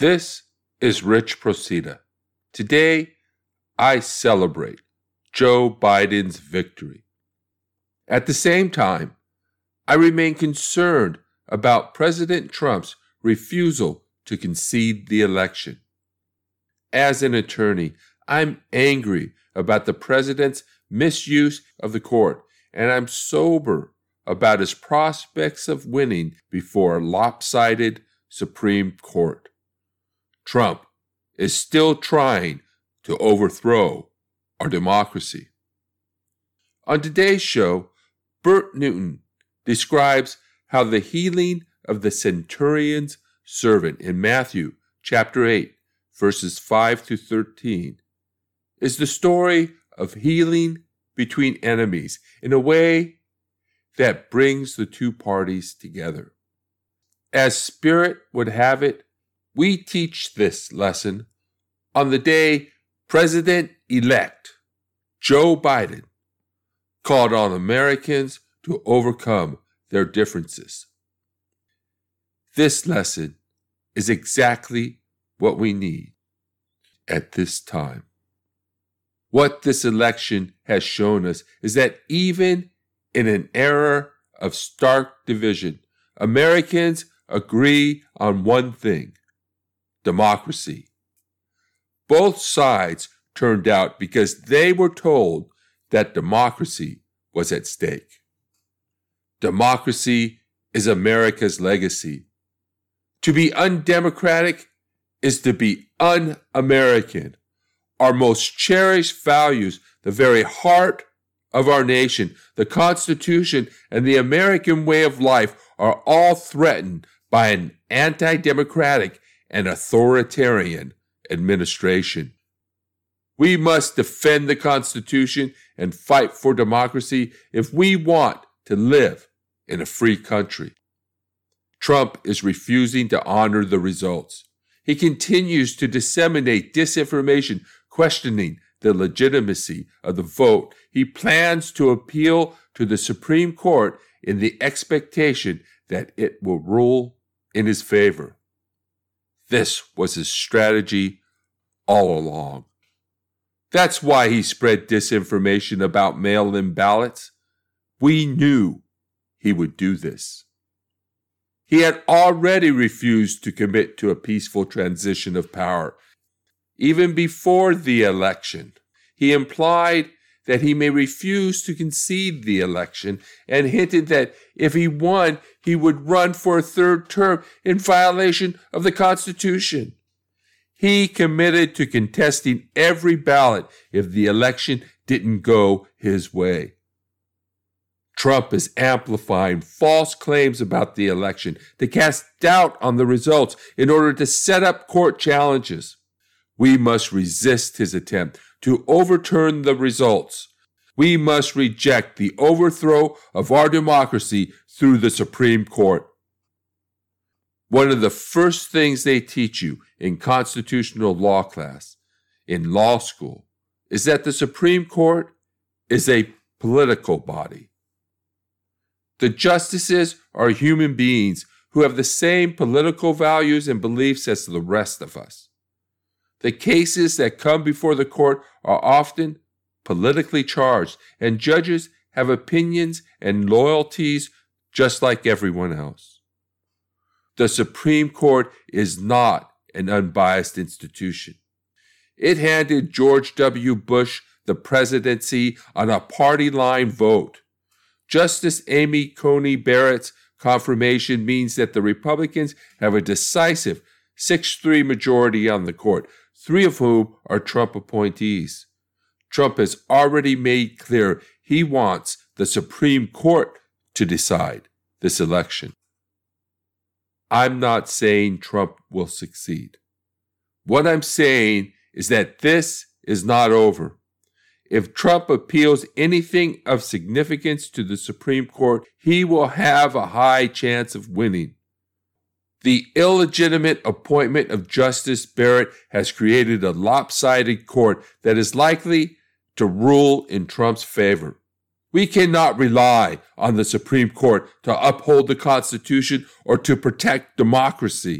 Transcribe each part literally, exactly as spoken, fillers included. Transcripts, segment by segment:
This is Rich Procida. Today, I celebrate Joe Biden's victory. At the same time, I remain concerned about President Trump's refusal to concede the election. As an attorney, I'm angry about the president's misuse of the court, and I'm sober about his prospects of winning before a lopsided Supreme Court. Trump is still trying to overthrow our democracy. On today's show, Bert Newton describes how the healing of the centurion's servant in Matthew chapter eight, verses five to thirteen, is the story of healing between enemies in a way that brings the two parties together. As Spirit would have it, we teach this lesson on the day President-elect Joe Biden called on Americans to overcome their differences. This lesson is exactly what we need at this time. What this election has shown us is that even in an era of stark division, Americans agree on one thing: democracy. Both sides turned out because they were told that democracy was at stake. Democracy is America's legacy. To be undemocratic is to be un-American. Our most cherished values, the very heart of our nation, the Constitution, and the American way of life are all threatened by an anti-democratic and authoritarian administration. We must defend the Constitution and fight for democracy if we want to live in a free country. Trump is refusing to honor the results. He continues to disseminate disinformation, questioning the legitimacy of the vote. He plans to appeal to the Supreme Court in the expectation that it will rule in his favor. This was his strategy all along. That's why he spread disinformation about mail-in ballots. We knew he would do this. He had already refused to commit to a peaceful transition of power. Even before the election, he implied that he may refuse to concede the election and hinted that if he won, he would run for a third term in violation of the Constitution. He committed to contesting every ballot if the election didn't go his way. Trump is amplifying false claims about the election to cast doubt on the results in order to set up court challenges. We must resist his attempt to overturn the results. We must reject the overthrow of our democracy through the Supreme Court. One of the first things they teach you in constitutional law class, in law school, is that the Supreme Court is a political body. The justices are human beings who have the same political values and beliefs as the rest of us. The cases that come before the court are often politically charged, and judges have opinions and loyalties just like everyone else. The Supreme Court is not an unbiased institution. It handed George W. Bush the presidency on a party line vote. Justice Amy Coney Barrett's confirmation means that the Republicans have a decisive six three majority on the court, three of whom are Trump appointees. Trump has already made clear he wants the Supreme Court to decide this election. I'm not saying Trump will succeed. What I'm saying is that this is not over. If Trump appeals anything of significance to the Supreme Court, he will have a high chance of winning. The illegitimate appointment of Justice Barrett has created a lopsided court that is likely to rule in Trump's favor. We cannot rely on the Supreme Court to uphold the Constitution or to protect democracy.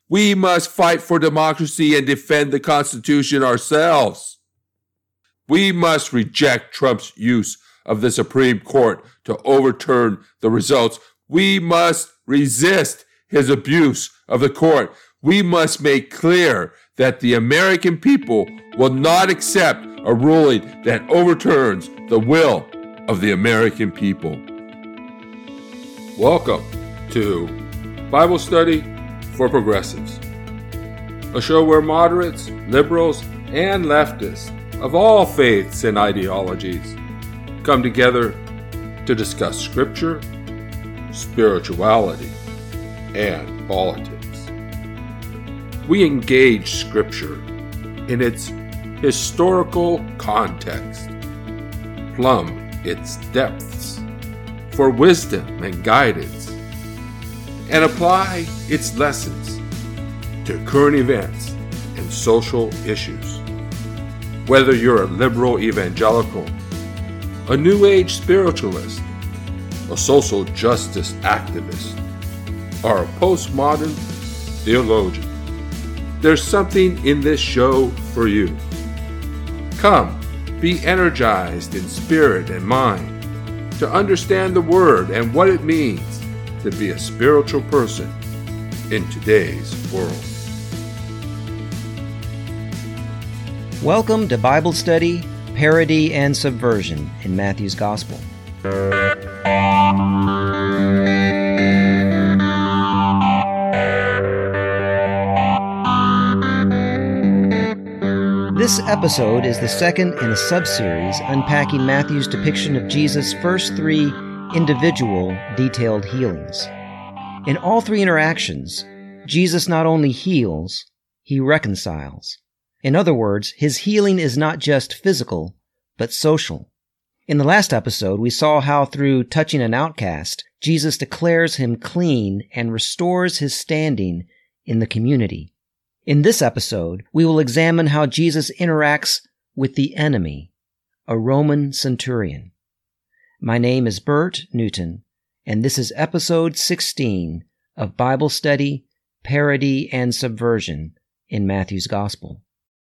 We must fight for democracy and defend the Constitution ourselves. We must reject Trump's use of the Supreme Court to overturn the results. We must resist his abuse of the court. We must make clear that the American people will not accept a ruling that overturns the will of the American people. Welcome to Bible Study for Progressives, a show where moderates, liberals, and leftists of all faiths and ideologies come together to discuss Scripture, spirituality, and politics. We engage Scripture in its historical context, plumb its depths for wisdom and guidance, and apply its lessons to current events and social issues. Whether you're a liberal evangelical, a New Age spiritualist, a social justice activist, or a postmodern theologian, there's something in this show for you. Come, be energized in spirit and mind to understand the Word and what it means to be a spiritual person in today's world. Welcome to Bible Study, Parody, and Subversion in Matthew's Gospel. This episode is the second in a sub-series unpacking Matthew's depiction of Jesus' first three individual detailed healings. In all three interactions, Jesus not only heals, he reconciles. In other words, his healing is not just physical, but social. In the last episode, we saw how through touching an outcast, Jesus declares him clean and restores his standing in the community. In this episode, we will examine how Jesus interacts with the enemy, a Roman centurion. My name is Bert Newton, and this is episode sixteen of Bible Study, Parody, and Subversion in Matthew's Gospel.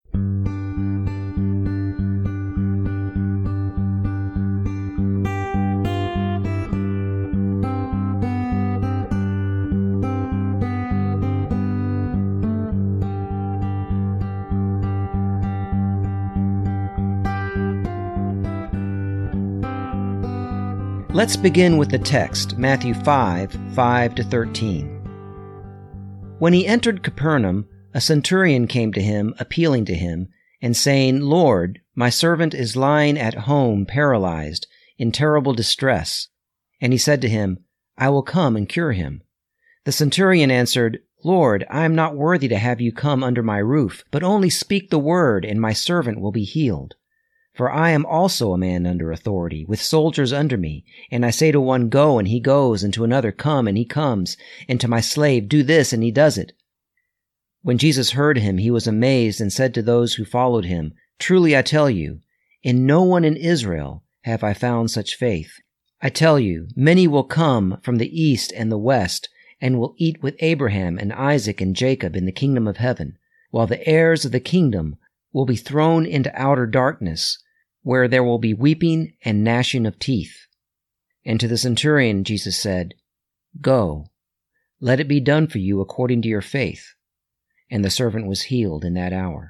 Let's begin with the text, Matthew five, five to thirteen. When he entered Capernaum, a centurion came to him, appealing to him, and saying, "Lord, my servant is lying at home paralyzed, in terrible distress." And he said to him, "I will come and cure him." The centurion answered, "Lord, I am not worthy to have you come under my roof, but only speak the word, and my servant will be healed. For I am also a man under authority, with soldiers under me, and I say to one, 'Go,' and he goes, and to another, 'Come,' and he comes, and to my slave, 'Do this,' and he does it." When Jesus heard him, he was amazed and said to those who followed him, "Truly I tell you, in no one in Israel have I found such faith. I tell you, many will come from the east and the west, and will eat with Abraham and Isaac and Jacob in the kingdom of heaven, while the heirs of the kingdom will be thrown into outer darkness, where there will be weeping and gnashing of teeth." And to the centurion Jesus said, "Go, let it be done for you according to your faith." And the servant was healed in that hour.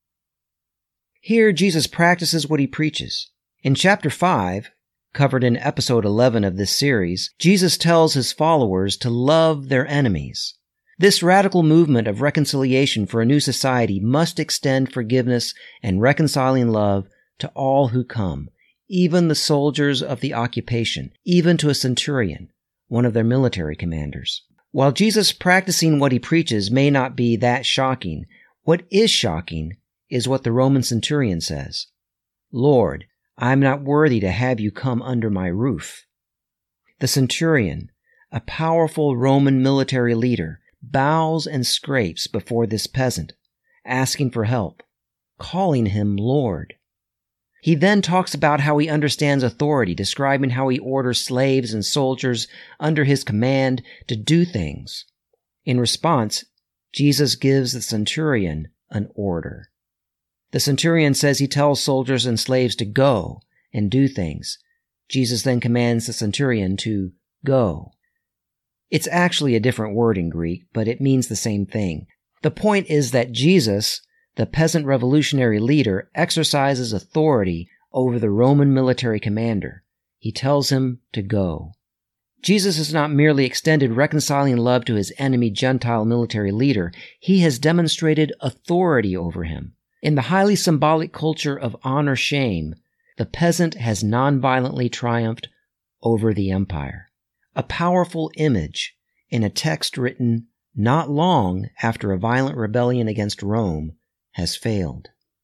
Here Jesus practices what he preaches. In chapter five, covered in episode eleven of this series, Jesus tells his followers to love their enemies. This radical movement of reconciliation for a new society must extend forgiveness and reconciling love to all who come, even the soldiers of the occupation, even to a centurion, one of their military commanders. While Jesus practicing what he preaches may not be that shocking, what is shocking is what the Roman centurion says. "Lord, I am not worthy to have you come under my roof." The centurion, a powerful Roman military leader, bows and scrapes before this peasant, asking for help, calling him Lord. He then talks about how he understands authority, describing how he orders slaves and soldiers under his command to do things. In response, Jesus gives the centurion an order. The centurion says he tells soldiers and slaves to go and do things. Jesus then commands the centurion to go. It's actually a different word in Greek, but it means the same thing. The point is that Jesus, the peasant revolutionary leader, exercises authority over the Roman military commander. He tells him to go. Jesus has not merely extended reconciling love to his enemy Gentile military leader, he has demonstrated authority over him. In the highly symbolic culture of honor-shame, the peasant has nonviolently triumphed over the empire. A powerful image in a text written not long after a violent rebellion against Rome has failed.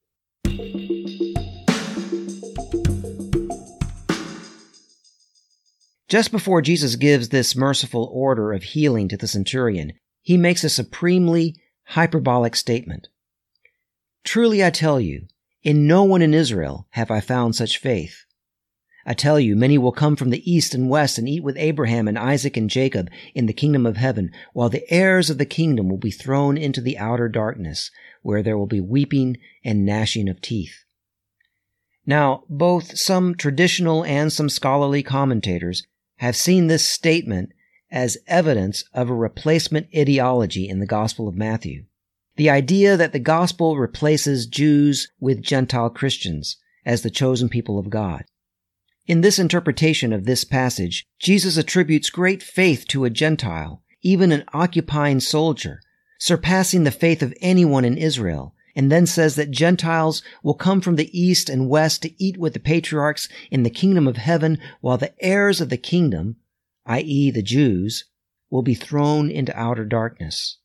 Just before Jesus gives this merciful order of healing to the centurion, he makes a supremely hyperbolic statement. Truly I tell you, in no one in Israel have I found such faith. I tell you, many will come from the east and west and eat with Abraham and Isaac and Jacob in the kingdom of heaven, while the heirs of the kingdom will be thrown into the outer darkness, where there will be weeping and gnashing of teeth. Now, both some traditional and some scholarly commentators have seen this statement as evidence of a replacement ideology in the Gospel of Matthew. The idea that the Gospel replaces Jews with Gentile Christians as the chosen people of God. In this interpretation of this passage, Jesus attributes great faith to a Gentile, even an occupying soldier, surpassing the faith of anyone in Israel, and then says that Gentiles will come from the east and west to eat with the patriarchs in the kingdom of heaven, while the heirs of the kingdom, that is the Jews, will be thrown into outer darkness.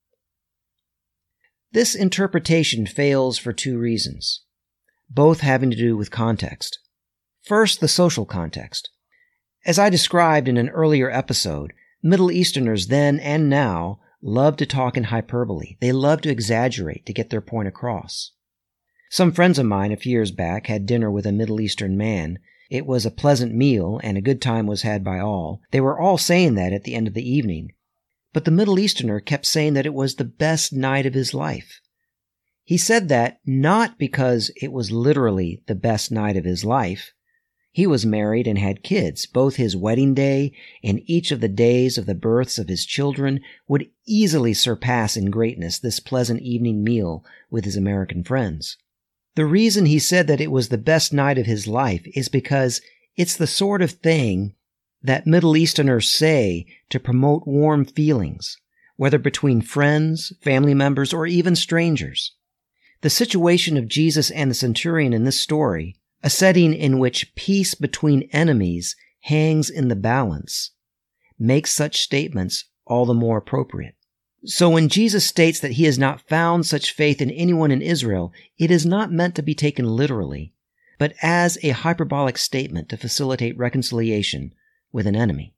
This interpretation fails for two reasons, both having to do with context. First, the social context. As I described in an earlier episode, Middle Easterners then and now love to talk in hyperbole. They love to exaggerate to get their point across. Some friends of mine a few years back had dinner with a Middle Eastern man. It was a pleasant meal and a good time was had by all. They were all saying that at the end of the evening. But the Middle Easterner kept saying that it was the best night of his life. He said that not because it was literally the best night of his life. He was married and had kids. Both his wedding day and each of the days of the births of his children would easily surpass in greatness this pleasant evening meal with his American friends. The reason he said that it was the best night of his life is because it's the sort of thing that Middle Easterners say to promote warm feelings, whether between friends, family members, or even strangers. The situation of Jesus and the centurion in this story, a setting in which peace between enemies hangs in the balance, makes such statements all the more appropriate. So when Jesus states that he has not found such faith in anyone in Israel, it is not meant to be taken literally, but as a hyperbolic statement to facilitate reconciliation with an enemy.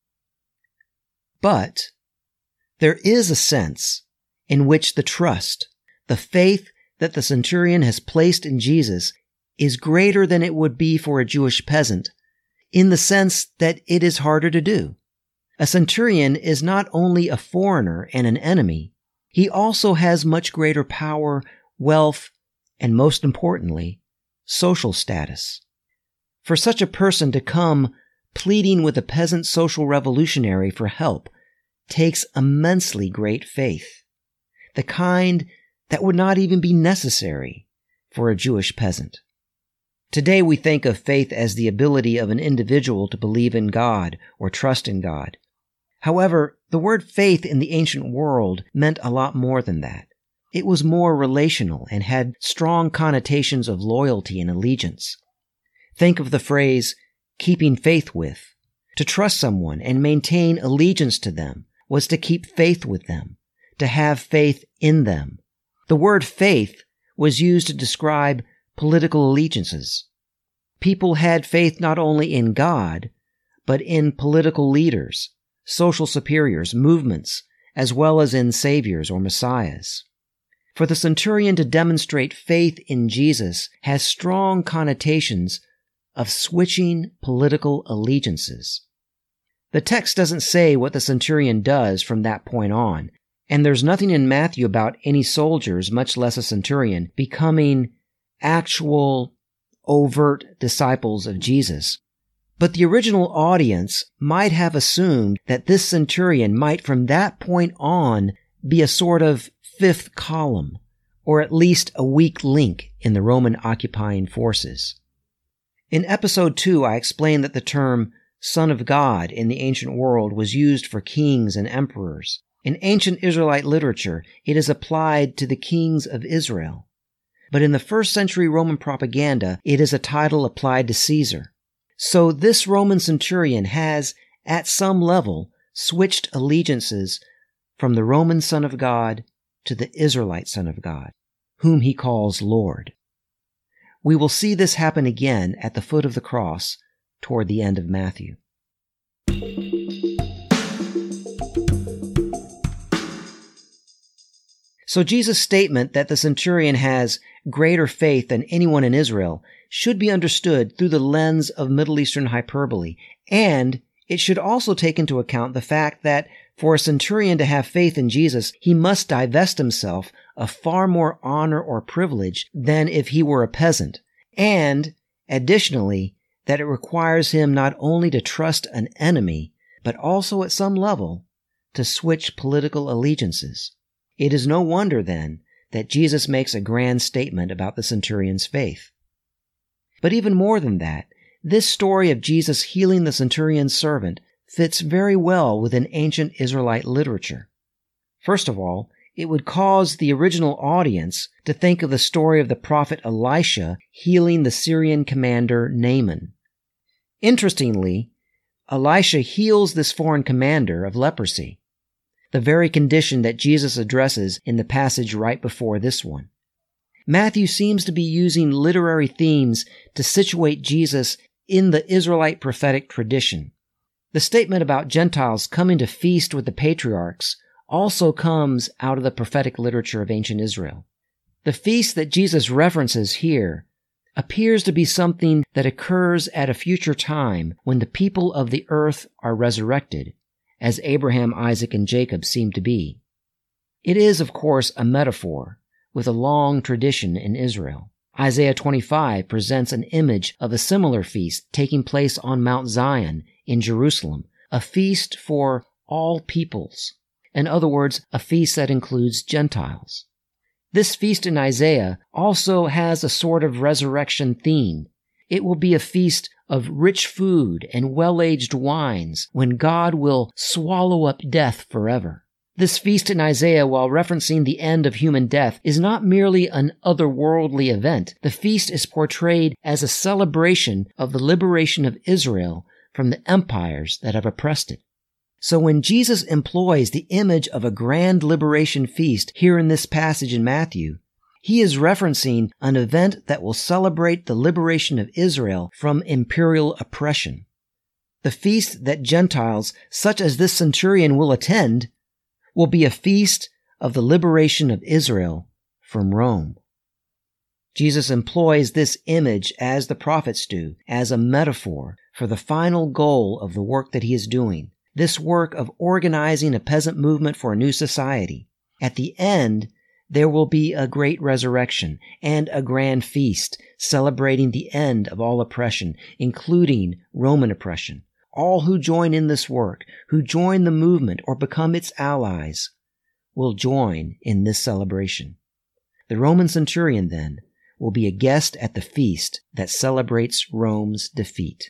But there is a sense in which the trust, the faith that the centurion has placed in Jesus is greater than it would be for a Jewish peasant, in the sense that it is harder to do. A centurion is not only a foreigner and an enemy, he also has much greater power, wealth, and most importantly, social status. For such a person to come pleading with a peasant social revolutionary for help takes immensely great faith, the kind that would not even be necessary for a Jewish peasant. Today we think of faith as the ability of an individual to believe in God or trust in God. However, the word faith in the ancient world meant a lot more than that. It was more relational and had strong connotations of loyalty and allegiance. Think of the phrase, keeping faith with. To trust someone and maintain allegiance to them was to keep faith with them, to have faith in them. The word faith was used to describe political allegiances. People had faith not only in God, but in political leaders, social superiors, movements, as well as in saviors or messiahs. For the centurion to demonstrate faith in Jesus has strong connotations of switching political allegiances. The text doesn't say what the centurion does from that point on, And there's nothing in Matthew about any soldiers, much less a centurion, becoming actual, overt disciples of Jesus. But the original audience might have assumed that this centurion might from that point on be a sort of fifth column, or at least a weak link in the Roman occupying forces. In episode two, I explained that the term Son of God in the ancient world was used for kings and emperors. In ancient Israelite literature, it is applied to the kings of Israel. But in the first century Roman propaganda, it is a title applied to Caesar. So this Roman centurion has, at some level, switched allegiances from the Roman Son of God to the Israelite Son of God, whom he calls Lord. We will see this happen again at the foot of the cross toward the end of Matthew. So Jesus' statement that the centurion has greater faith than anyone in Israel should be understood through the lens of Middle Eastern hyperbole, and it should also take into account the fact that for a centurion to have faith in Jesus, he must divest himself of far more honor or privilege than if he were a peasant, and, additionally, that it requires him not only to trust an enemy, but also at some level to switch political allegiances. It is no wonder, then, that Jesus makes a grand statement about the centurion's faith. But even more than that, this story of Jesus healing the centurion's servant fits very well within ancient Israelite literature. First of all, it would cause the original audience to think of the story of the prophet Elisha healing the Syrian commander Naaman. Interestingly, Elisha heals this foreign commander of leprosy, the very condition that Jesus addresses in the passage right before this one. Matthew seems to be using literary themes to situate Jesus in the Israelite prophetic tradition. The statement about Gentiles coming to feast with the patriarchs also comes out of the prophetic literature of ancient Israel. The feast that Jesus references here appears to be something that occurs at a future time when the people of the earth are resurrected, as Abraham, Isaac, and Jacob seem to be. It is, of course, a metaphor with a long tradition in Israel. Isaiah twenty-five presents an image of a similar feast taking place on Mount Zion in Jerusalem, a feast for all peoples. In other words, a feast that includes Gentiles. This feast in Isaiah also has a sort of resurrection theme. It will be a feast of rich food and well-aged wines when God will swallow up death forever. This feast in Isaiah, while referencing the end of human death, is not merely an otherworldly event. The feast is portrayed as a celebration of the liberation of Israel from the empires that have oppressed it. So when Jesus employs the image of a grand liberation feast here in this passage in Matthew, he is referencing an event that will celebrate the liberation of Israel from imperial oppression. The feast that Gentiles, such as this centurion, will attend will be a feast of the liberation of Israel from Rome. Jesus employs this image, as the prophets do, as a metaphor for the final goal of the work that he is doing, this work of organizing a peasant movement for a new society. At the end, there will be a great resurrection and a grand feast celebrating the end of all oppression, including Roman oppression. All who join in this work, who join the movement or become its allies, will join in this celebration. The Roman centurion, then, will be a guest at the feast that celebrates Rome's defeat.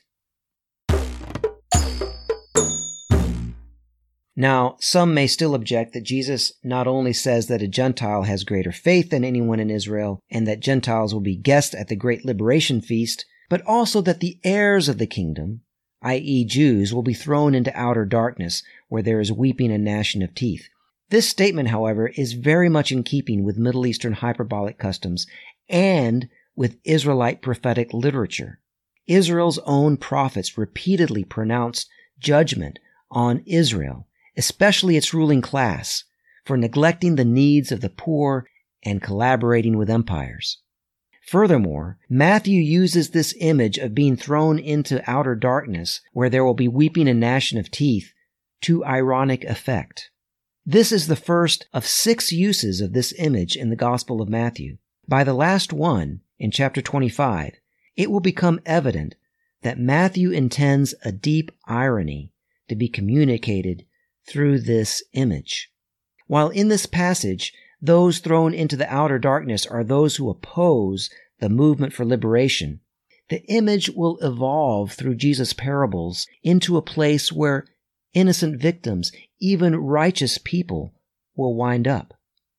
Now, some may still object that Jesus not only says that a Gentile has greater faith than anyone in Israel, and that Gentiles will be guests at the great liberation feast, but also that the heirs of the kingdom, that is Jews, will be thrown into outer darkness, where there is weeping and gnashing of teeth. This statement, however, is very much in keeping with Middle Eastern hyperbolic customs and with Israelite prophetic literature. Israel's own prophets repeatedly pronounced judgment on Israel, especially its ruling class, for neglecting the needs of the poor and collaborating with empires. Furthermore, Matthew uses this image of being thrown into outer darkness, where there will be weeping and gnashing of teeth, to ironic effect. This is the first of six uses of this image in the Gospel of Matthew. By the last one, in chapter twenty-five, it will become evident that Matthew intends a deep irony to be communicated through this image. While in this passage, those thrown into the outer darkness are those who oppose the movement for liberation, the image will evolve through Jesus' parables into a place where innocent victims, even righteous people, will wind up.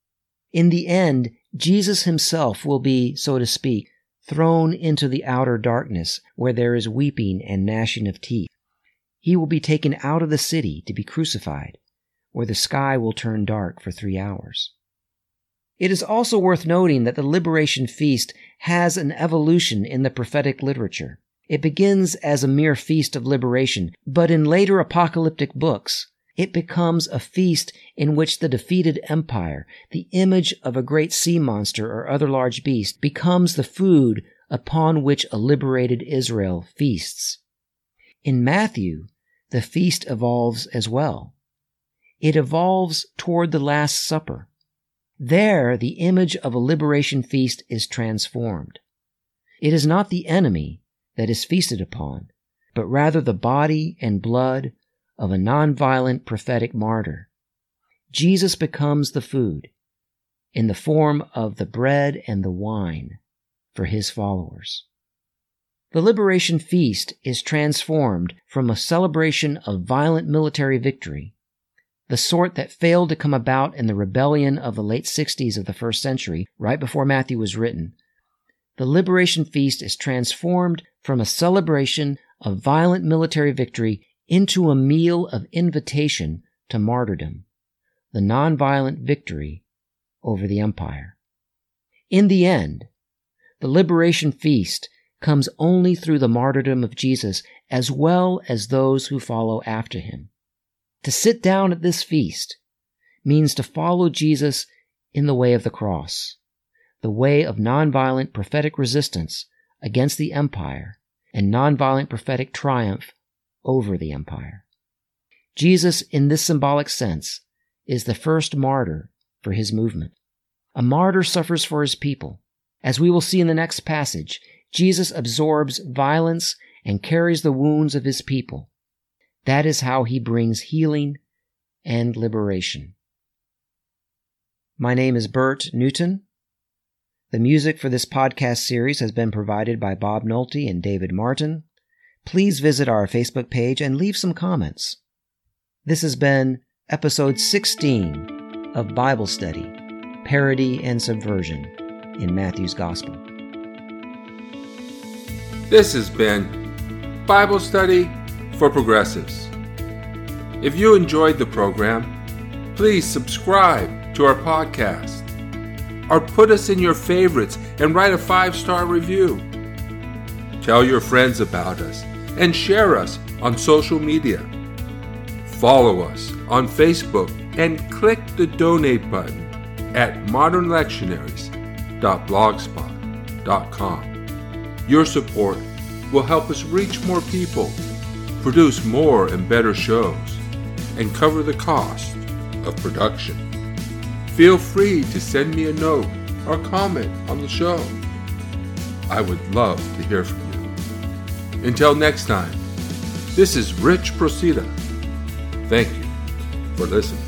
In the end, Jesus himself will be, so to speak, thrown into the outer darkness where there is weeping and gnashing of teeth. He will be taken out of the city to be crucified, where the sky will turn dark for three hours. It is also worth noting that the Liberation Feast has an evolution in the prophetic literature. It begins as a mere feast of liberation, but in later apocalyptic books, it becomes a feast in which the defeated empire, the image of a great sea monster or other large beast, becomes the food upon which a liberated Israel feasts. In Matthew, the feast evolves as well. It evolves toward the Last Supper. There, the image of a liberation feast is transformed. It is not the enemy that is feasted upon, but rather the body and blood of a nonviolent prophetic martyr. Jesus becomes the food in the form of the bread and the wine for his followers. The Liberation Feast is transformed from a celebration of violent military victory, the sort that failed to come about in the rebellion of the late sixties of the first century, right before Matthew was written. The Liberation Feast is transformed from a celebration of violent military victory into a meal of invitation to martyrdom, the nonviolent victory over the empire. In the end, the Liberation Feast comes only through the martyrdom of Jesus as well as those who follow after him. To sit down at this feast means to follow Jesus in the way of the cross, the way of nonviolent prophetic resistance against the empire and nonviolent prophetic triumph over the empire. Jesus, in this symbolic sense, is the first martyr for his movement. A martyr suffers for his people. As we will see in the next passage, Jesus absorbs violence and carries the wounds of his people. That is how he brings healing and liberation. My name is Bert Newton. The music for this podcast series has been provided by Bob Nolte and David Martin. Please visit our Facebook page and leave some comments. This has been episode sixteen of Bible Study, Parody and Subversion in Matthew's Gospel. This has been Bible Study for Progressives. If you enjoyed the program, please subscribe to our podcast or put us in your favorites and write a five-star review. Tell your friends about us and share us on social media. Follow us on Facebook and click the donate button at modern lectionaries dot blogspot dot com. Your support will help us reach more people, produce more and better shows, and cover the cost of production. Feel free to send me a note or comment on the show. I would love to hear from you. Until next time, this is Rich Procida. Thank you for listening.